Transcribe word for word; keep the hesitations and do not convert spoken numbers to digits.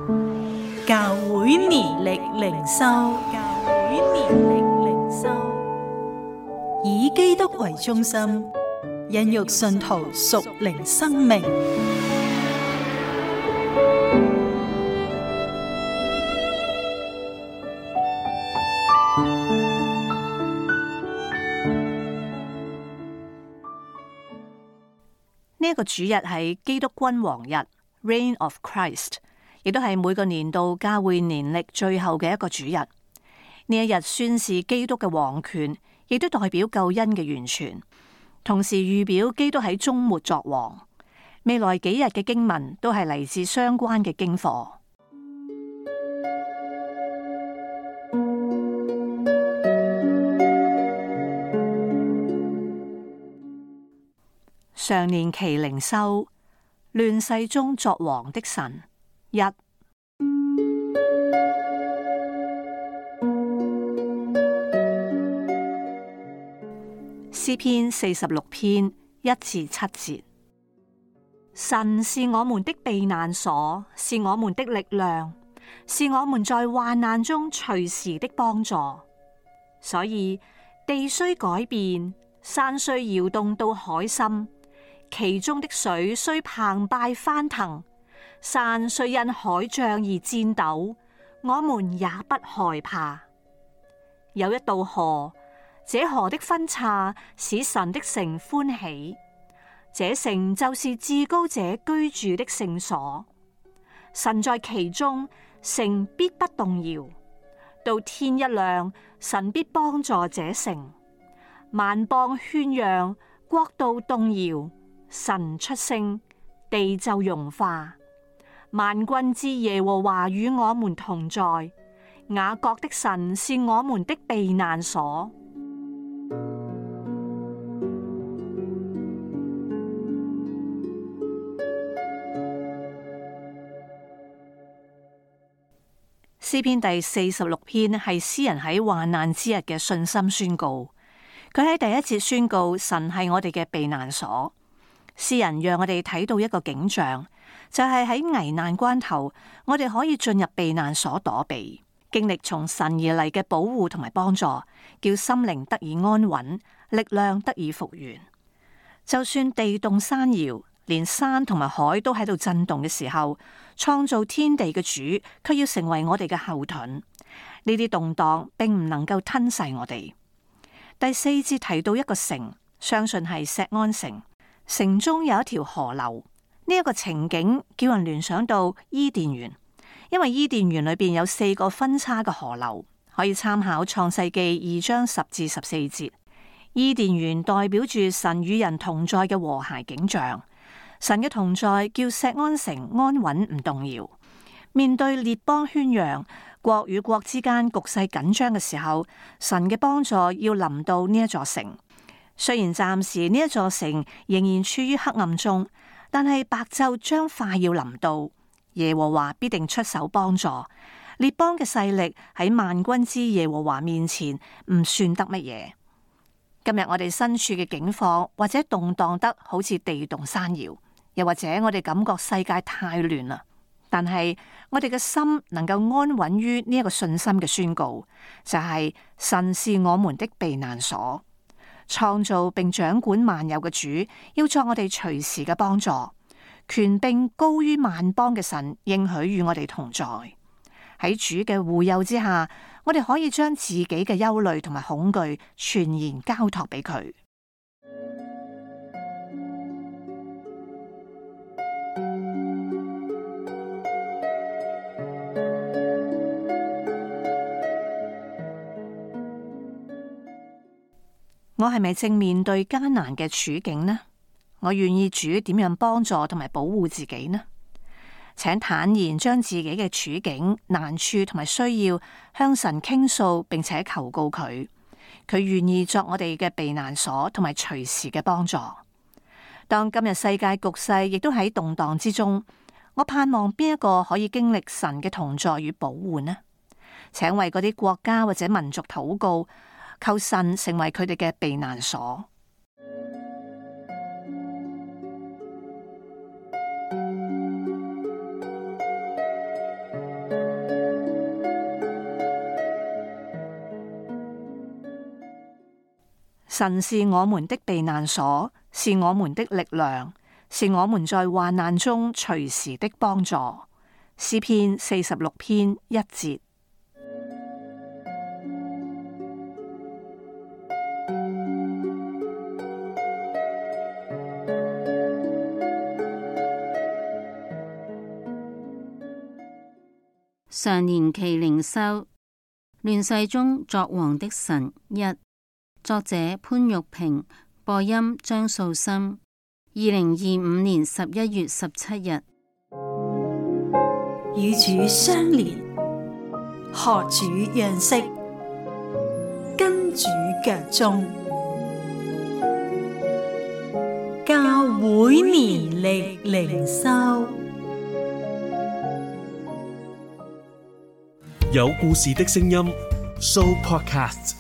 教會年曆靈修，教會年曆靈修，以基督為中心，孕育信徒屬靈生命。 呢一個主日係基督君王日 （Reign of Christ），亦都係每個年度教會年曆最後嘅一個主日。呢一日宣示基督嘅王權，亦都代表救恩嘅完全，同時預表基督喺終末作王。未來幾日嘅經文都係嚟自相關嘅經課。常年期靈修，亂世中作王的神一。詩篇四十六篇一至七節：神是我們的避難所，是我們的力量，是我們在患難中隨時的幫助。所以地雖改變，山雖搖動到海心，其中的水雖澎湃翻騰，山雖因海漲而顫抖，我們也不害怕。有一道河，這河的分岔使神的城歡喜，這城就是至高者居住的聖所。神在其中，城必不動搖。到天一亮，神必幫助這城。萬邦喧嚷，國度動搖。神出聲，地就融化。萬軍之耶和華與我們同在，雅各的神是我們的避難所。詩篇第四十六篇係詩人喺患難之日嘅信心宣告。佢喺第一節宣告神係我哋嘅避難所。詩人讓我哋睇到一個景象，就係喺危難關頭，我哋可以進入避難所躲避，經歷從神而嚟嘅保護同埋幫助，叫心靈得以安穩，力量得以復原。就算地動山搖，連山同埋海都喺度震動嘅時候，創造天地嘅主卻要成為我哋嘅後盾。呢啲動盪並唔能夠吞噬我哋。第四節提到一個城，相信係錫安城。城中有一條河流，呢、這、一個情景叫人聯想到伊甸園，因為伊甸園裏邊有四個分叉嘅河流，可以參考創世記二章十至十四節。伊甸園代表住神與人同在嘅和諧景象，神嘅同在叫錫安城安穩唔動搖。面對列邦喧嚷，國與國之間局勢緊張嘅時候，神嘅幫助要臨到呢一座城。雖然暫時呢一座城仍然處於黑暗中，但係白晝將快要臨到，耶和華必定出手幫助。列邦嘅勢力喺萬軍之耶和華面前唔算得乜嘢。今日我哋身處嘅境況或者動盪得好似地動山搖，又或者我哋感覺世界太亂啦，但係我哋嘅心能夠安穩於呢一個信心嘅宣告，就係神是我們的避難所。創造並掌管萬有嘅主，要作我哋隨時嘅幫助。權柄高於萬邦嘅神，應許與我哋同在。喺主嘅護佑之下，我哋可以將自己嘅憂慮同埋恐懼全然交託俾佢。我係咪正面對艱難嘅處境呢？我願意主點樣幫助同埋保護自己呢？請坦然將自己嘅處境、難處同埋需要向神傾訴，並且求告佢。佢願意作我哋嘅避難所同埋隨時嘅幫助。當今日世界局勢亦都喺動盪之中，我盼望邊一個可以經歷神嘅同在與保護呢？請為嗰啲國家或者民族禱告，求神成為佢哋嘅避難所。 神是我們的避難所，是我們的力量，是我們在患難中隨時的幫助。詩篇四十六篇一節。 常年期靈修，亂世中作王的神一，作者潘玉平，播音張素心，二零二五年十一月十七日。 與主相連，學主樣式，跟主腳蹤，教會年曆靈修。 有故事的聲音 ，Show Podcast。